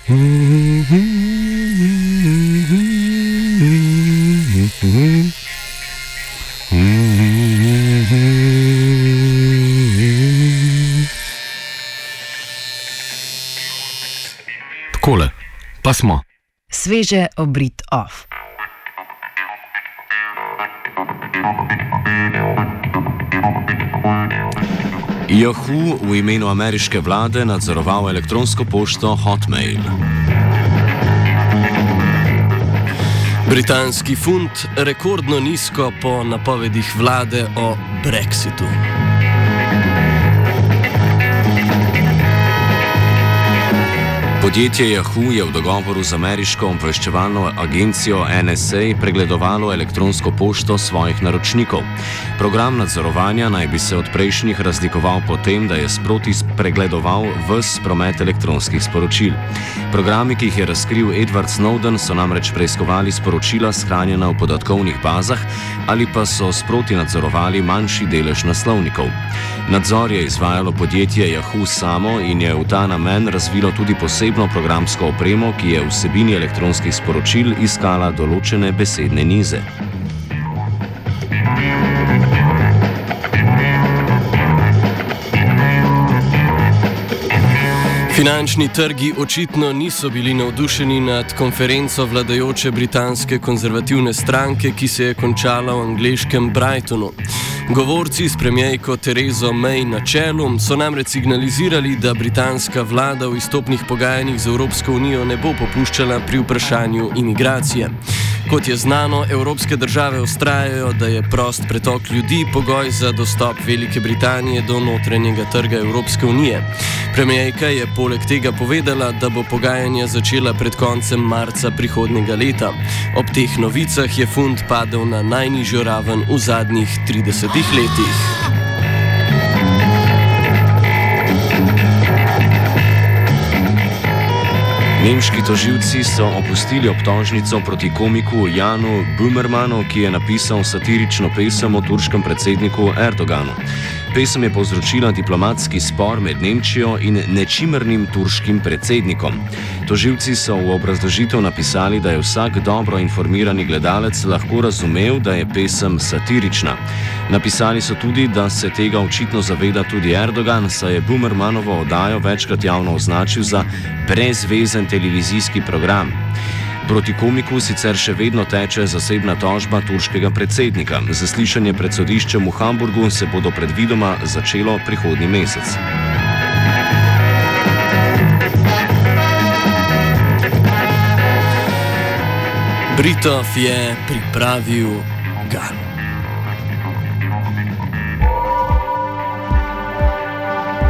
Takole, pa smo. Sveže obrit off. Yahoo v imenu ameriške vlade nadzoroval elektronsko pošto Hotmail. Britanski funt rekordno nizko po napovedih vlade o Brexitu. Podjetje Yahoo je v dogovoru z ameriško obveščevalno agencijo NSA pregledovalo elektronsko pošto svojih naročnikov. Program nadzorovanja naj bi se od prejšnjih razlikoval po tem, da je sproti pregledoval ves promet elektronskih sporočil. Programi, ki jih je razkril Edward Snowden, so namreč preiskovali sporočila shranjena v podatkovnih bazah ali pa so sproti nadzorovali manjši delež naslovnikov. Nadzor je izvajalo podjetje Yahoo samo in je v ta namen razvilo tudi posebno programsko opremo, ki je v vsebini elektronskih sporočil iskala določene besedne nize. Finančni trgi očitno niso bili navdušeni nad konferenco vladajoče britanske konzervativne stranke, ki se je končala v angleškem Brightonu. Govorci s premierko Terezo May na čelu so namreč signalizirali, da britanska vlada v izstopnih pogajanjih z Evropsko unijo ne bo popuščala pri vprašanju imigracije. Kot je znano, evropske države vztrajajo, da je prost pretok ljudi pogoj za dostop Velike Britanije do notranjega trga Evropske unije. Premierka je poleg tega povedala, da bo pogajanja začela pred koncem marca prihodnjega leta. Ob teh novicah je funt padel na najnižjo raven v zadnjih 30 letih. Nemški tožilci so opustili obtožnico proti komiku Janu Böhmermannu, ki je napisal satirično pesem o turškem predsedniku Erdoganu. Pesem je povzročila diplomatski spor med Nemčijo in nečimrnim turškim predsednikom. Tožilci so v obrazložitev napisali, da je vsak dobro informirani gledalec lahko razumel, da je pesem satirična. Napisali so tudi, da se tega očitno zaveda tudi Erdogan, saj je Böhmermannovo oddajo večkrat javno označil za brezvezen televizijski program. Proti komiku sicer še vedno teče zasebna tožba turškega predsednika. Zaslišanje pred sodiščem v Hamburgu se bodo predvidoma začelo prihodnji mesec. Britov je pripravil Gal.